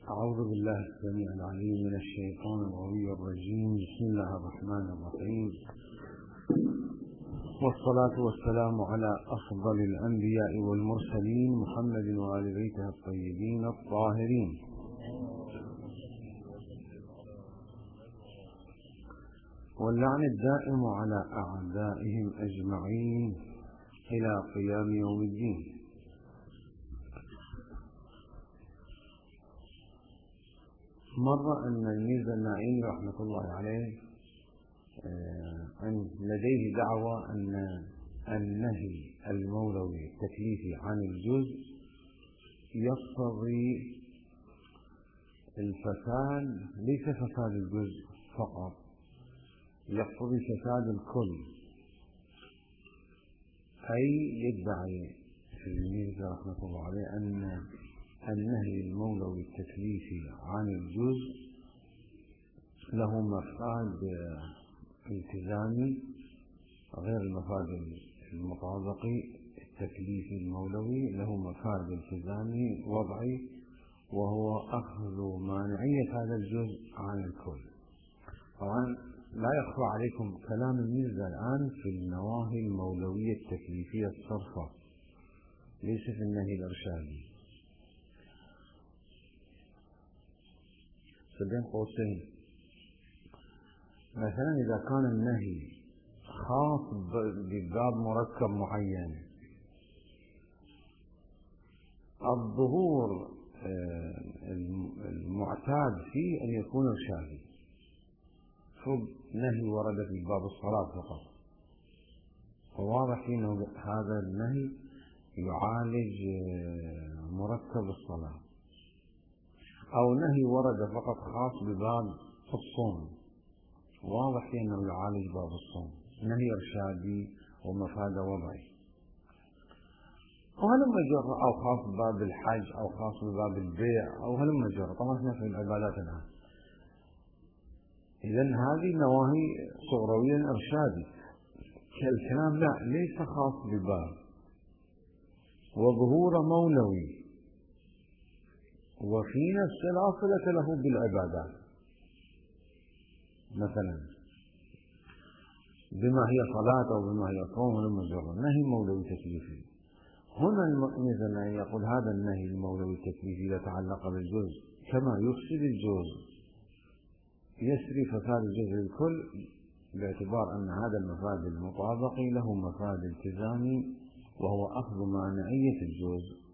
أعوذ بالله السميع العليم من الشيطان الغوي الرجيم. بسم الله الرحمن الرحيم، والصلاة والسلام على أفضل الأنبياء والمرسلين محمد وآل بيته الطيبين الطاهرين، واللعن الدائم على أعدائهم أجمعين إلى قيام يوم الدين. مر أن الميرزا النعيمي رحمة الله عليه أن لديه دعوة أن النهي المولوي التكليفي عن الجزء يقتضي الفساد، ليس فساد الجزء فقط، يقتضي فساد الكل. أي يدعي الميرزا رحمة الله عليه أن النهي المولوي التكليفي عن الجزء له مفاد التزامي غير المفاد المطابقي. التكليفي المولوي له مفاد التزامي وضعي، وهو أخذ مانعية هذا الجزء عن الكل. طبعا لا يخفى عليكم كلام الميرزا الآن في النواهي المولوية التكليفية الصرفة، ليس في النهي الإرشادي. بين قوسين، مثلا إذا كان النهي خاص بباب مركب معين، الظهور المعتاد فيه أن يكون إرشادي. نهي ورد في باب الصلاة فقط، وواضح أنه هذا النهي يعالج مركب الصلاة. أو نهي ورد فقط خاص بباب الصوم، واضح أنه يعالج باب الصوم، نهي إرشادي ومفاد وضعي. وهلما جر، أو خاص بباب الحج، أو خاص بباب البيع، أو هلما جر. طبعا احنا في العبادات الآن، إذن هذه نواهي صغروية إرشادي. كالكلام لا، ليس خاص بباب، وظهور مولوي، وفي نفس لا صلة له بالعبادات. مثلا بما هي صلاة أو بما هي صوم لما جرى نهي مولوي تكليفي. هنا مثلا يقول هذا النهي المولوي التكليفي إذا تعلق بالجزء كما يفسد الجزء يسري فساد الجزء الكل، باعتبار أن هذا المفاد المطابقي له مفاد التزامي وهو أخذ مانعية الجزء.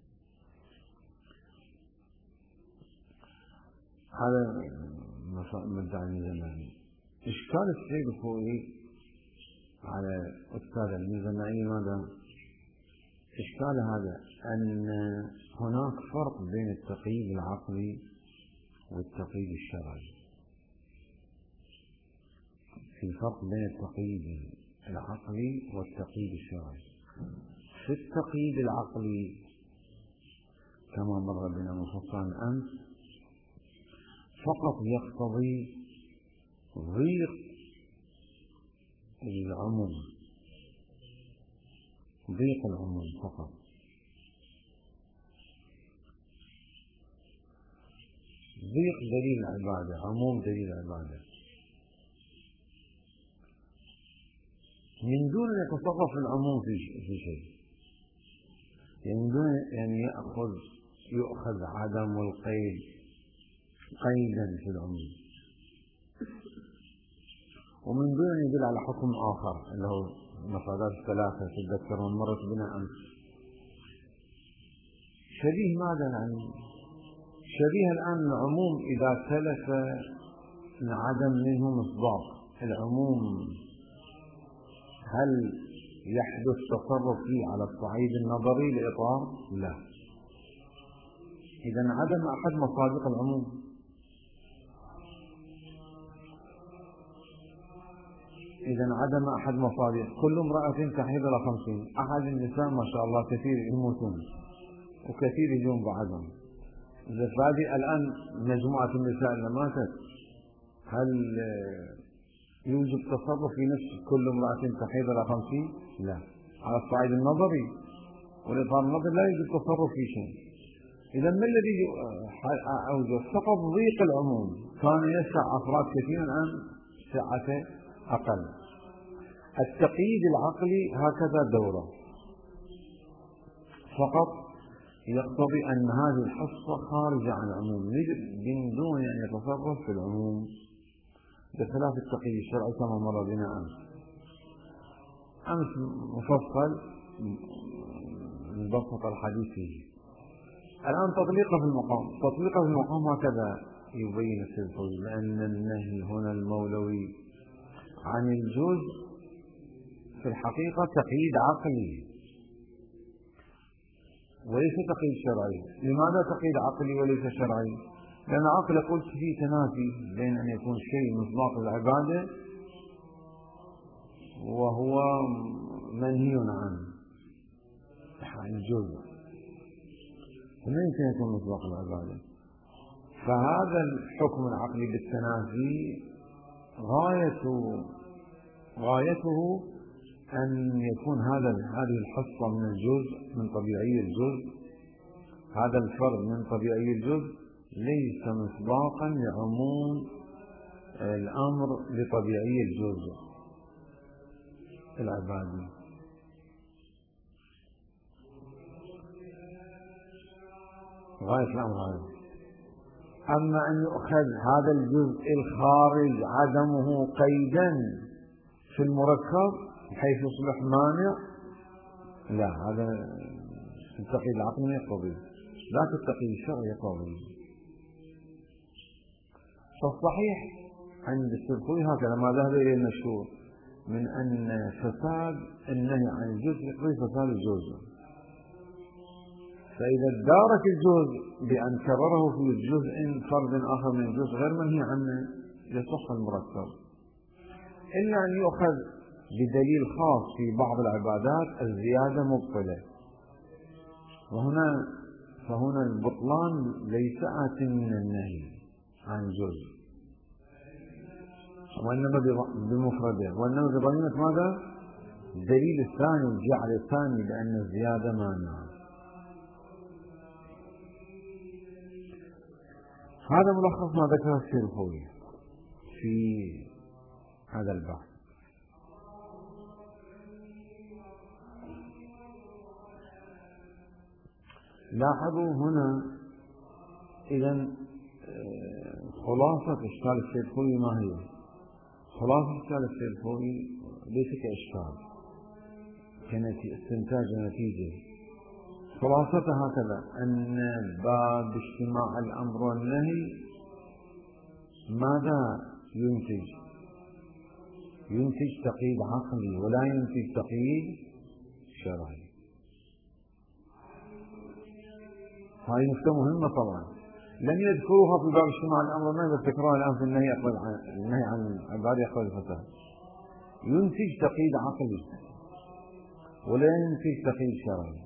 هذا مدعي الميزاني. إشكال السيد الخوئي على أستاذ الميزاني ماذا؟ إشكال هذا أن هناك فرق بين التقييد العقلي والتقييد الشرعي. في فرق بين التقييد العقلي والتقييد الشرعي. في التقييد العقلي كما مر بنا مفصلا أمس فقط يقتضي ضيق العموم، ضيق العموم فقط. ضيق دليل العبادة، عموم دليل العبادة، من دون أن يتصرف العموم في شيء، يعني من دون أن يؤخذ عدم القيد قيدا في العموم، ومن دون أن يدل على حكم آخر اللي هو المفردات الثلاثة تتذكرون مرت بنا أمس. شبيه ماذا يعني؟ شبيه الآن العموم إذا تلف عدم منه مصداق. العموم هل يحدث تصرف فيه على الصعيد النظري لإطار؟ لا. إذن عدم أحد مصادق العموم. إذن عدم أحد مصادق. كل امرأة تحيض إلى 50. أحد النساء ما شاء الله كثير يموتون وكثير يجون بعدهم. إذا فادي الآن مجموعة النساء اللي ماتت، هل يوجد تصرف في نفس كل امرأة تحيض إلى 50؟ لا. على الصعيد النظري والإطار النظري لا يوجد تصرف في شيء. إذا ما الذي أوجد؟ فقط ضيق العموم، كان يسع أفراد كثيرا أم سعته أقل. التقييد العقلي هكذا دوره، فقط يقتضي أن هذه الحصة خارجة عن العموم من دون أن يتصرف في العموم، بخلاف التقييد الشرعي كما مر بنا أمس مفصل نبسط الحديث فيه. الآن تطبيقه في المقام هكذا يبين السيد، لأن النهي هنا المولوي عن الجزء في الحقيقة تقييد عقلي وليس تقييد شرعي. لماذا تقييد عقلي وليس شرعي؟ لأن العقل يقول في تنافي بين أن يكون شيء مصداق العبادة وهو منهي عنه عن الجزء، فما يمكن يكون مصداق العبادة. فهذا الحكم العقلي بالتنافي غايته أن يكون هذه الحصة من الجزء، من طبيعي الجزء، هذا الفرد من طبيعي الجزء ليس مصداقا لعموم الأمر لطبيعي الجزء العبادي. غاية الأمر هذا. أما أن يؤخذ هذا الجزء الخارج عدمه قيدا في المركب بحيث يصبح مانع، لا، هذا التقييد العقلي ما يقتضي، لكن التقييد الشرعي يقتضي. فالصحيح عند السلفوي هكذا ما ذهب إليه المشهور من أن فساد النهي عن الجزء يقضي فساد الجزء، فإذا ادارك الجزء بأن كرره في جزء فرد آخر من الجزء غير منهي عنه يصح المركب، إلا أن يؤخذ بدليل خاص في بعض العبادات الزيادة مبطلة، فهنا البطلان ليس آت من النهي عن الجزء، وإنما بمفرده، وإنما بضميمة ماذا؟ الدليل الثاني، الجعل الثاني، لأن الزيادة مانع. هذا ملخص ما ذكره السلفوي في هذا البحث. لاحظوا هنا إذا خلاصة إشكال السلفوي ما هي؟ خلاصة إشكال السلفوي ليس كإشكال، كاستنتاج نتيجة. خلاصته هكذا، أن باب اجتماع الأمر والنهي ماذا ينتج؟ ينتج تقييد عقلي ولا ينتج تقييد شرعي. هذه نقطة مهمة طبعا لم يذكروها في باب اجتماع الأمر والنهي، بس ذكروها الآن في النهي عن العبادة يقتضي الفساد. ينتج تقييد عقلي ولا ينتج تقييد شرعي.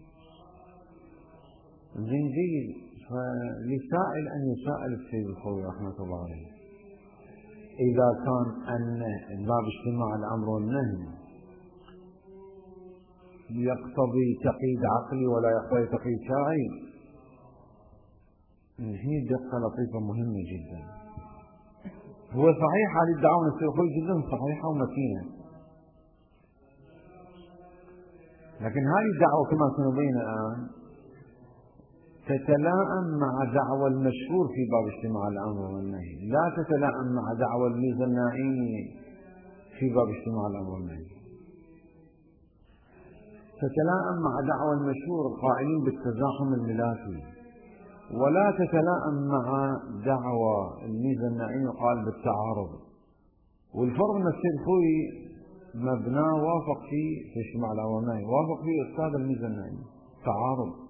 جيد. فلسائل أن يسائل السيد الخوي رحمة الله عليه إذا كان أن باب اجتماع الأمر والنهي يقتضي تقييد عقلي ولا يقتضي تقييد شرعي، هي دقة لطيفة مهمة جدا. هو صحيح هذه الدعوة السلفية جدا صحيحة ومتينة، لكن هذه الدعوة كما سنبين الآن تتلائم مع دعوى المشهور في باب اجتماع الأمر والنهي، لا تتلائم مع دعوى الميزانائي في باب اجتماع الأمر والنهي. تتلائم مع دعوى المشهور القائلين بالتزاحم الملاكي، ولا تتلائم مع دعوى الميزانائي قال بالتعارض. والفرق من السلفوي مبناه وافق فيه في اجتماع الأمر والنهي، وافق فيه أستاذ الميزانائي تعارض.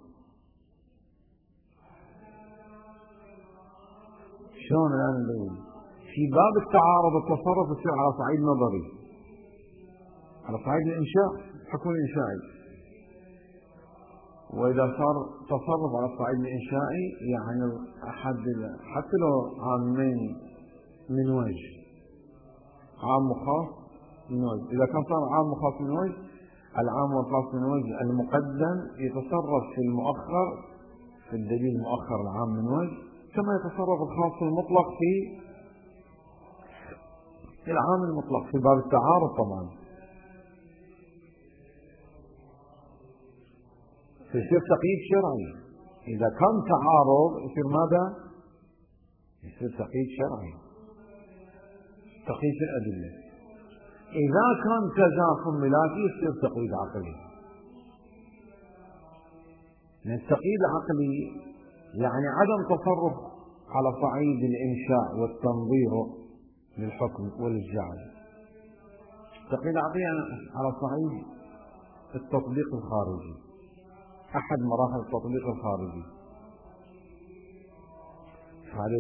شلون الآن نبين؟ في باب التعارض التصرف يصير على صعيد نظري، على صعيد الإنشاء، حكم الإنشائي، وإذا صار تصرف على الصعيد الإنشائي يعني حتى لو عامين من وجه، عام وخاص من وجه، إذا كان صار عام وخاص من وجه، العام والخاص من وجه المقدم يتصرف في المؤخر في في الدليل المؤخر العام من وجه، كما يتصرف الخاص المطلق في العام المطلق في باب التعارض. طبعا يصير تقييد شرعي. إذا كان تعارض يصير ماذا؟ يصير تقييد شرعي، تقييد الأدلة. إذا كان تزاحم ملاكي يصير تقييد عقلي. التقييد العقلي يعني عدم تصرف على صعيد الإنشاء والتنظير للحكم والجعل. التقييد العقلي على صعيد التطبيق الخارجي، أحد مراحل التطبيق الخارجي. هذا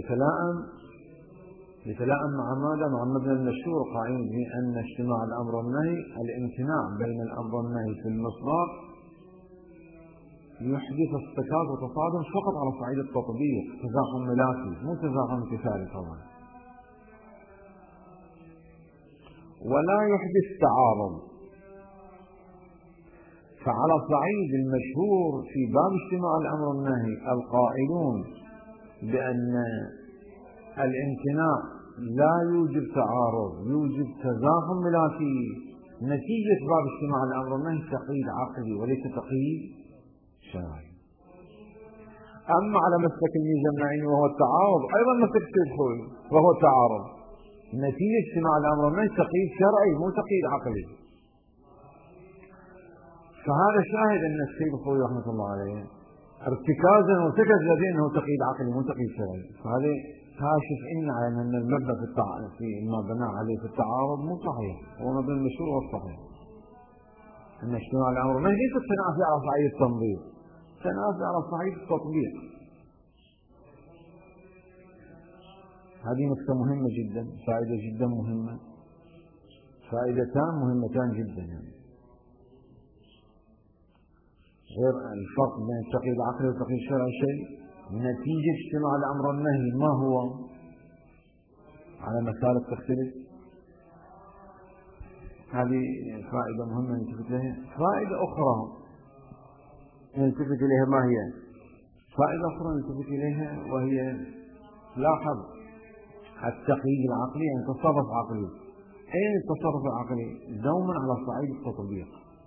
يتلائم مع ماذا؟ مع مبنى المشهور قائم بأن اجتماع الأمر والنهي، الامتناع بين الأمر والنهي في المصداق يحدث اصطكاك وتصادم فقط على صعيد التطبيق، تزاحم ملاكي مو تزاحم مثالي طبعا. ولا يحدث تعارض. فعلى صعيد المشهور في باب اجتماع الأمر والنهي القائلون بأن الامتناع لا يوجب تعارض، يوجب تزاحم ملاكي، نتيجة باب اجتماع الأمر والنهي تقييد عقلي وليس تقييد شرعي. أما على مسلك الميزة النعيمي وهو التعارض، أيضا مسلك السيد خوي وهو التعارض، نتيجة اجتماع الأمر والنهي تقييد شرعي مو تقييد عقلي. فهذا شاهد أن السيد خوي رحمة الله عليه ارتكازا وسكت لديه أنه تقييد عقلي مو تقييد شرعي. فهذا كاشف على أن المبنى في ما بناه عليه في التعارض مو صحيح، هو مبنى المشهور والصحيح. أن اجتماع الأمر والنهي ليس تنافي على صعيد التنظير، تنافي على صعيد التطبيق. هذه نقطة مهمة جدا، فائدة جدا مهمة، فائدتان مهمتان جدا. يعني غير الفرق بين التقييد العقلي والتقييد الشرعي شيء، نتيجة اجتماع الأمر والنهي ما هو على مسار تختلف. هذه فائدة مهمة نلتفت إليها. فائدة أخرى نلتفت إليها ما هي؟ فائدة أخرى نلتفت إليها وهي لاحظ التقييد العقلي يعني تصرف عقلي. أين التصرف العقلي؟ دوما على صعيد التطبيق،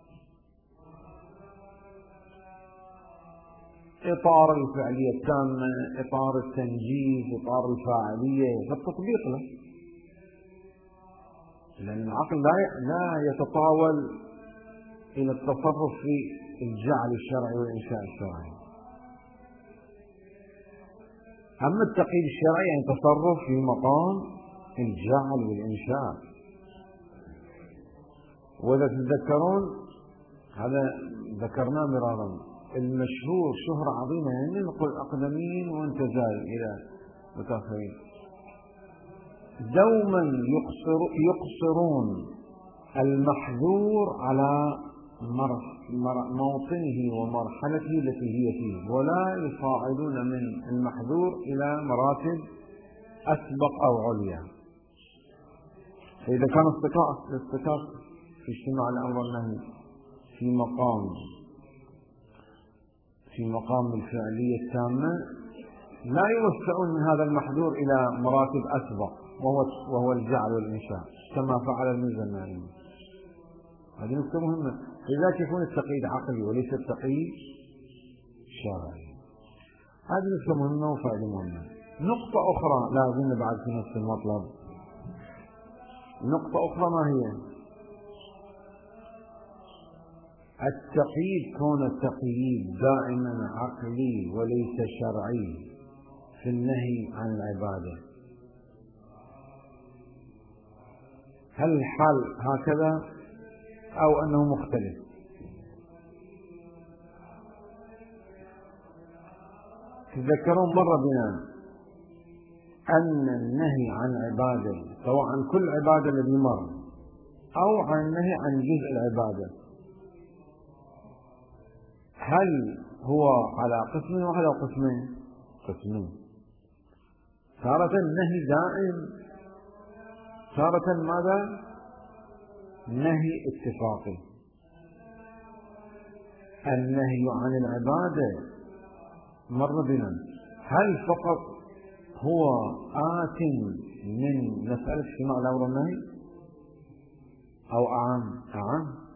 إطار الفعلية التامة، إطار التنجيز، إطار الفاعلية، فالتطبيق له. لأن العقل لا يتطاول إلى التصرف في الجعل الشرعي والإنشاء الشرعي. أما التقييد الشرعي يعني تصرف في مقام الجعل والإنشاء. وإذا تتذكرون هذا ذكرناه مرارا، المشهور شهرة عظيمة يعني نقول أقدمين وأنت جاي إلى متأخرين، دوما يقصرون المحذور على موطنه ومرحلته التي هي فيه، ولا يصاعدون من المحذور إلى مراتب أسبق أو عليا. فإذا كان الاصطكاك في اجتماع الأمر والنهي في مقام الفعلية التامة لا يوسعون من هذا المحذور إلى مراتب أسبق وهو الجعل والإنشاء كما فعل الميزة النعيمي. هذه نقطة مهمة، لذلك يكون التقييد عقلي وليس التقييد شرعي. هذه نقطة مهمة وفائدة مهمة. نقطة أخرى لازم بعد في نفس المطلب، نقطة أخرى ما هي؟ التقييد كون التقييد دائما عقلي وليس شرعي في النهي عن العبادة. هل الحال هكذا أو أنه مختلف؟ تذكرون مرة بنا أن النهي عن عبادة سواء عن كل عبادة الذي مر أو عن النهي عن جزء العبادة، هل هو على قسم واحد أو قسمين؟ قسمين. تارة النهي دائم، تارة ماذا؟ نهي اتفاقي. النهي عن العبادة مر بنا. هل فقط هو آت من مسألة اجتماع الأمر والنهي أو أعم؟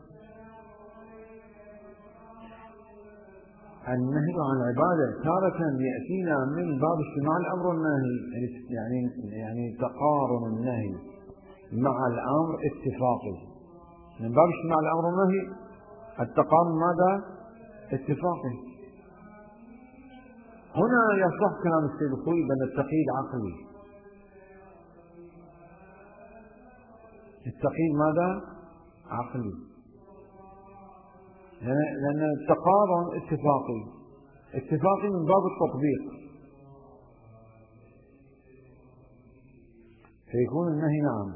النهي عن العبادة تارة يأتينا من باب اجتماع الأمر والنهي، يعني تقارن النهي مع الأمر اتفاقي. من باب اجتماع الأمر والنهي التقارن ماذا؟ اتفاقي. هنا يصح كلام السيد الخوئي بأن التقييد عقلي. التقييد ماذا؟ عقلي، لأن التقارن اتفاقي من باب التطبيق، فيكون النهي نعم،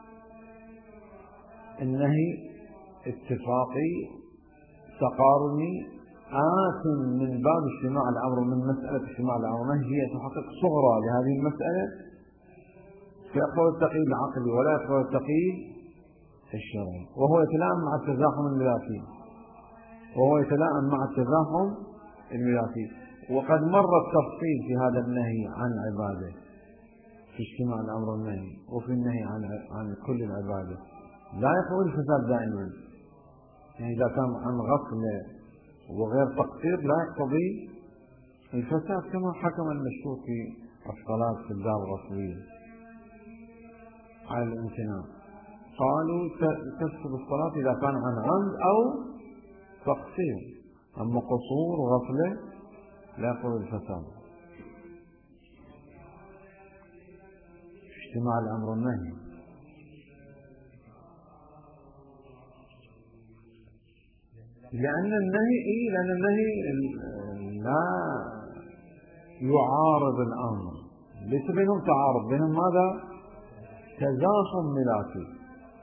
النهي اتفاقي تقارني آت من باب اجتماع الأمر، من مسألة اجتماع الأمر هي تحقق صغرى لهذه المسألة، فيقتضي التقييد العقلي ولا يقتضي التقييد الشرعي، وهو يتلائم مع التزاحم الميراثي. وقد مر التفصيل في هذا النهي عن العبادة في اجتماع الأمر والنهي، وفي النهي عن كل العبادة. لا يقتضي الفساد دائما، يعني إذا كان عن غفل وغير تقصير لا يقتضي الفساد، كما حكم المشهور في الصلاة في الدار الرسولية على الامتناع، قالوا تفسد الصلاة إذا كان عن عمد أو تقصير، أما قصور وغفلة لا يقتضي الفساد. اجتماع الأمر والنهي لأن النهي لا يعارض الأمر، ليس بينهم تعارض، بينهم ماذا؟ تزاحم ملاكي.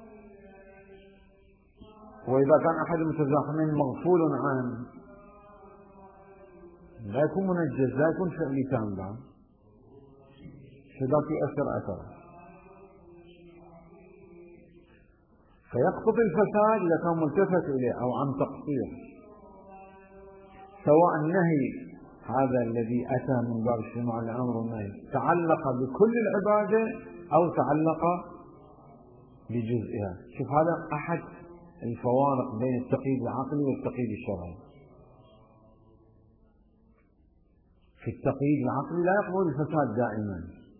وإذا كان أحد المتزاحمين مغفول عنه لا يكون منجز، لا يكون فعلي تام بعد، فذاك يؤثر أثره، فيقتضي الفساد إذا كان ملتفت إليه أو عن تقصير، سواء النهي هذا الذي أتى من باب اجتماع الأمر والنهي تعلق بكل العبادة أو تعلق بجزئها. شوف هذا أحد الفوارق بين التقييد العقلي والتقييد الشرعي. في التقييد العقلي لا يقتضي الفساد دائما،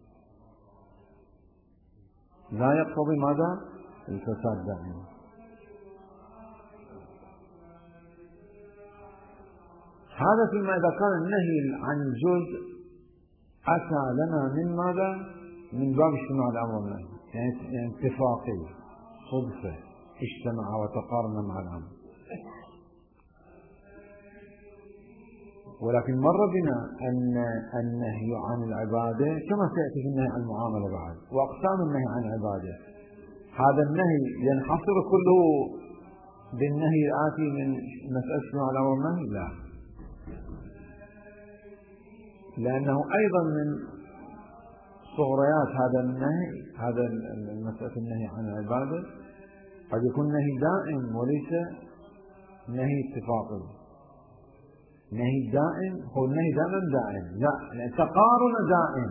لا يقتضي ماذا؟ الفساد دائما. هذا فيما إذا كان النهي عن الجزء أتى لنا من ماذا؟ من باب اجتماع الأمر والنهي، يعني اتفاقي صدفة اجتمع وتقارن مع الأمر. ولكن مر بنا أن النهي عن العبادة كما سيأتي في النهي عن المعاملة بعد، وأقسام النهي عن العبادة، هذا النهي ينحصر كله بالنهي الآتي من مسألة اجتماع الأمر والنهي؟ لا، لأنه أيضا من صغريات هذا النهي، هذا مسألة النهي عن العبادة قد يكون نهي دائم وليس نهي اتفاقي. نهي دائم هو النهي دائما دائم، لا، لأن تقارن دائم،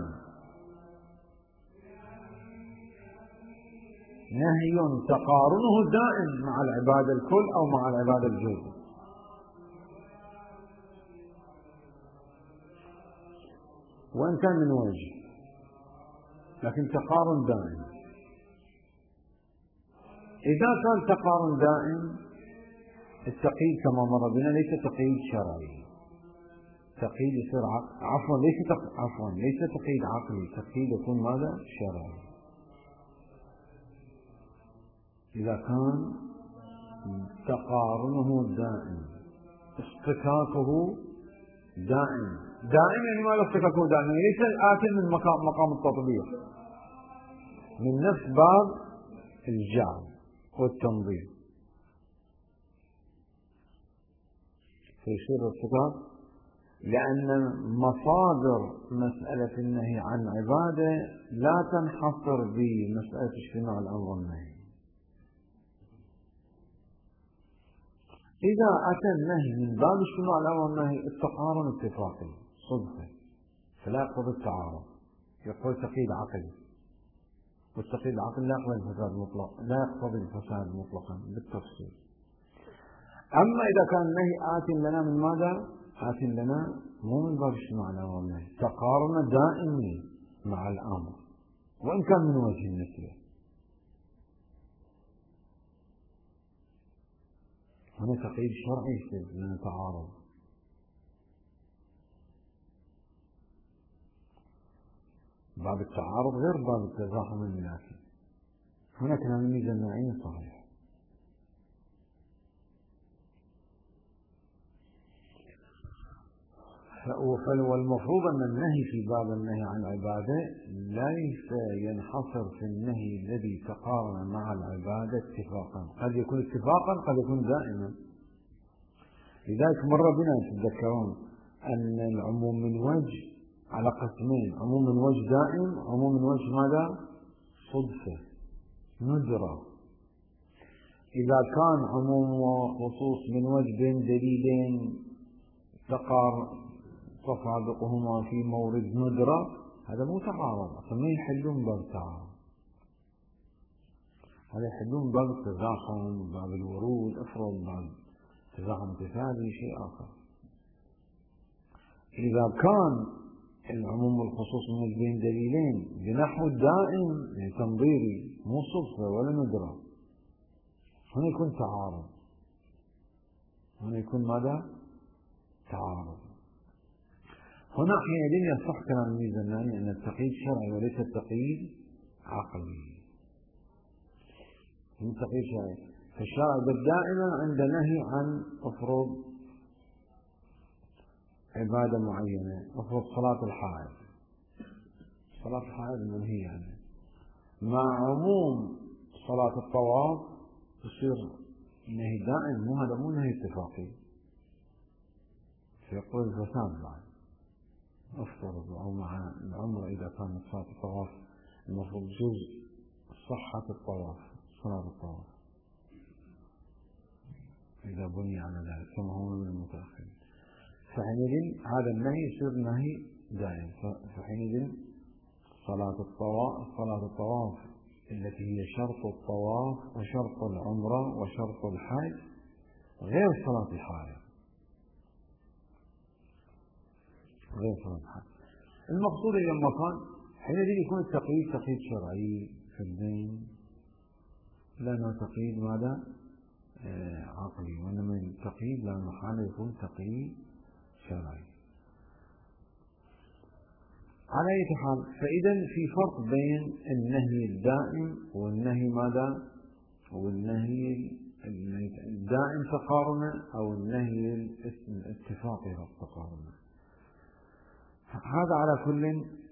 نهي تقارنه دائم مع العبادة الكل أو مع العبادة الجزء. وإن كان من وجه، لكن تقارن دائم. إذا كان تقارن دائم التقييد كما مر بنا ليس تقييد شرعي، تقييد يصير ليس تقييد عقلي، تقييد يكون ماذا؟ شرعي. إذا كان تقارنه دائم، اصطكاكه دائم يعني ماذا اصطكاكه دائم؟ ليس الآتي من مقام التطبيق، من نفس باب الجعل والتنظيم، فيصير الاصطكاك. لأن مصادر مسألة النهي عن عبادة لا تنحصر بمسألة اجتماع الأمر والنهي. إذا أتى النهي من باب اجتماع الأمر والنهي التقارن اتفاقي صدفة، فلا يقتضي التعارض، يقتضي تقييد عقلي، والتقييد العقلي لا يقتضي الفساد مطلقا، لا يقتضي الفساد مطلقا بالتفصيل. أما إذا كان النهي آت لنا من ماذا؟ آت لنا مو من باب اجتماع الأمر والنهي، تقارن دائمي مع الأمر وإن كان من وجه النسبة. هنا تقييد شرعي يصير لأنه تعارض. باب التعارض غير باب التزاحم المنافي. هنا كلام الميزة النوعية صحيح. والمفروض أن النهي في باب النهي عن العبادة ليس ينحصر في النهي الذي تقارن مع العبادة اتفاقا، قد يكون اتفاقا قد يكون دائما. لذلك مر بنا تتذكرون أن العموم من وجه على قسمين، عموم من وجه دائم، عموم من وجه ماذا؟ صدفة ندرة. إذا كان عموم وخصوص من وجه بين دليلين تصادقهما في مورد ندرة، هذا مو تعارض، أصلا ما يحلون باب التعارض، هذا يحلون باب التزاحم، باب الورود، افرض باب التزاحم مثالي شيء آخر. إذا كان العموم والخصوص من بين دليلين بنحو دائم تنظيري مو صدفة ولا ندرة، هنا يكون تعارض، هنا يكون ماذا؟ تعارض. هنا حينئذ يصح كلام الميزة الناني أن التقييد شرعي وليس التقييد عقلي. التقييد شرعي، فالشرع دائما عند نهي عن افرض عبادة معينة، افرض صلاة الحائض، صلاة الحائض منهي عنها، مع عموم صلاة الطواف تصير نهي دائم، مو هذا مو نهي اتفاقي، فيقول الفساد بعد. افترض أو مع العمرة إذا كانت صلاة الطواف المفروض جزء صحة الطواف، صلاة الطواف إذا بني على ذلك كما هو من المتأخرين، فحينئذ هذا النهي يصير نهي دائم. فحينئذ صلاة الطواف التي هي شرط الطواف وشرط العمرة وشرط الحج غير صلاة الحائض، غير صلاة الحائض. المقصود لما كان حينئذ يكون التقييد تقييد شرعي في الدين، لأنه تقييد ماذا؟ عقلي، وإنما التقييد لا محالة يكون تقييد شرعي. على أي حال، فإذا في فرق بين النهي الدائم والنهي ماذا؟ والنهي الدائم تقارنا أو النهي الاتفاقي تقارنا. هذا على كل.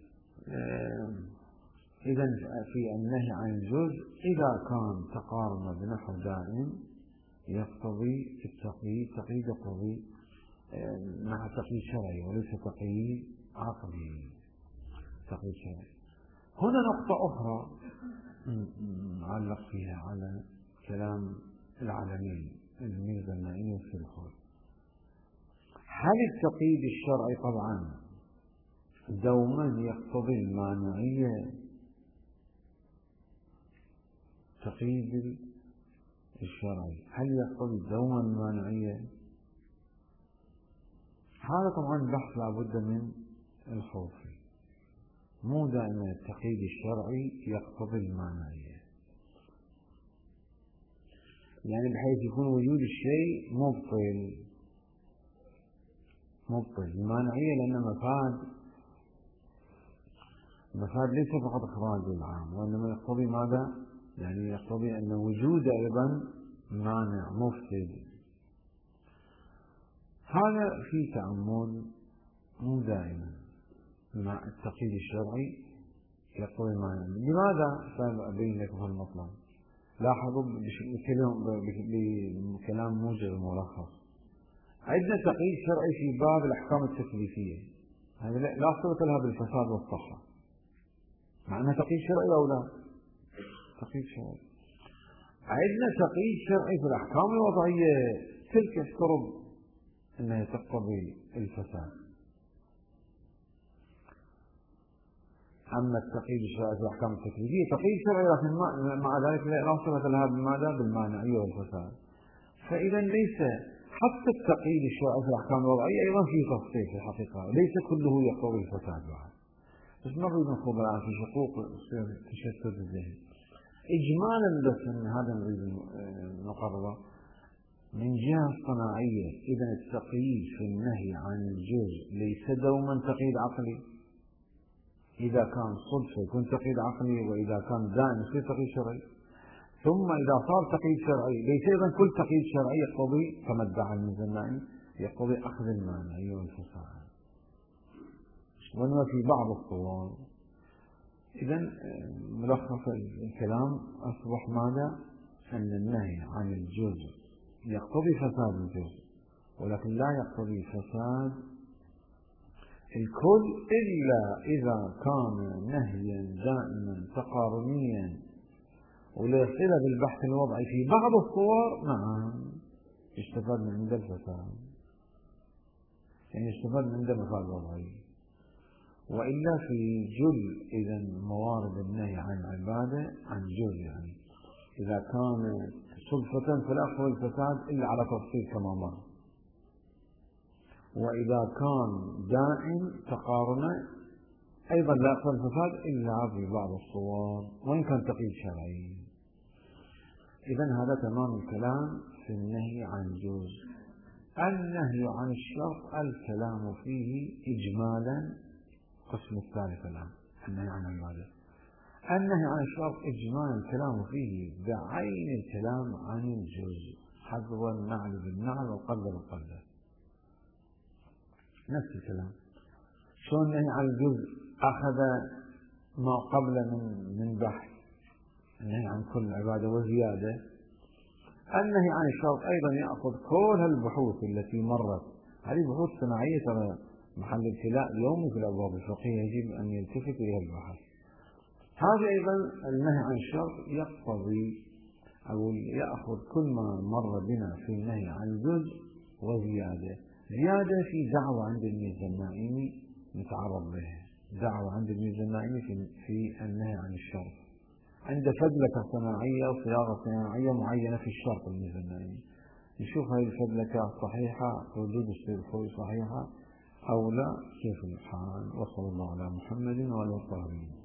إذا في النهي عن الجزء إذا كان تقارن بنحو دائم يقتضي التقييد يقتضي مع تقييد شرعي وليس تقييد عقلي، تقييد شرعي. هنا نقطة أخرى نعلق فيها على كلام العالمين الميزة النائية في الخلق. هل التقييد الشرعي طبعا دوما يقتضي المانعية؟ تقييد الشرعي هل يقتضي دوما المانعية؟ هذا طبعا بحث لابد من الخوف. مو دائما التقييد الشرعي يقتضي المانعية، يعني بحيث يكون وجود الشيء مبطل المانعية، لأن مفاد ليس فقط إخراج العام، وإنما يقتضي ماذا؟ يعني يقتضي أن وجود أيضا مانع مفسد. هذا في تأمل مو دائما مع التقييد الشرعي يقتضي المانع. لماذا؟ سأبين لكم المطلب. لاحظوا بكلام موجز ملخص، عندنا تقييد شرعي في باب الأحكام التكليفية، هذا لا صلة لها بالفساد والصحة، مع أنها تقييد شرعي أو لا؟ تقييد شرعي. عندنا تقييد شرعي في الأحكام الوضعية، تلك افترض أنها تقتضي الفساد، أما التقييد الشرعي في الأحكام التكليفية تقييد شرعي، لكن مع ذلك لا صلة لها بماذا؟ بالمانعية والفساد. فإذا ليس حتى التقييد الشرعي في الأحكام الوضعية أيضا فيه تفصيل في الحقيقة، ليس كله يقتضي الفساد بعد. بس ما نريد ندخل الآن في شقوق تشتت الذهن. إجمالا بس أن هذا نريد نقرره من جهة صناعية. إذا التقييد في النهي عن الجزء ليس دوما تقييد عقلي، إذا كان صدفة يكون تقييد عقلي، وإذا كان دائم يصير تقييد شرعي. ثم إذا صار تقييد شرعي ليس أيضا كل تقييد شرعي يقتضي كما ادعى المزنائي يقتضي أخذ المانعية والفساد، وإنما في بعض الصور. إذا ملخص الكلام أصبح ماذا؟ أن النهي عن الجزء يقتضي فساد الجزء، ولكن لا يقتضي فساد الكل إلا إذا كان نهيا دائما تقارنيا ولا صلة بالبحث الوضعي في بعض الصور. نعم يستفاد من عنده الفساد، يعني يستفاد من عنده مفاد وضعي. وإلا في جل إذا موارد النهي عن عبادة عن جل، يعني إذا كان صدفة فلا يقتضي الفساد إلا على تفصيل كما مر، وإذا كان دائم تقارنا أيضا لا يقتضي الفساد إلا في بعض الصور وإن كان تقييد شرعي. إذا هذا تمام الكلام في النهي عن الجزء. النهي عن الشرط الكلام فيه إجمالا قسم الثالث الآن النهي عن العبادة. النهي عن الشرط إجمالا الكلام فيه بعين الكلام عن الجزء، حذو النعل بالنعل والقلب بالقلب، نفس الكلام. شلون النهي عن الجزء أخذ ما قبل من بحث النهي عن كل عبادة وزيادة، النهي عن الشرط أيضا يأخذ كل البحوث التي مرت. هذه بحوث صناعية ترى محل ابتلاء يومي في الأبواب الفقهية، يجب أن يلتفت إليها البحث. هذا أيضا النهي عن الشرط يقتضي أو يأخذ كل ما مر بنا في النهي عن الجزء وزيادة. زيادة في دعوة عند الميزة النائمي نتعرض لها، دعوة عند الميزة النائمي في النهي عن الشرط، عند فدلكة صناعية وصياغة صناعية معينة في الشرط الميزة النائمي، نشوف هذه الفدلكة صحيحة، وجود السيرفوي صحيحة أو لا، كيف الحال. وصلى الله على محمد وعلى آله وصحبه.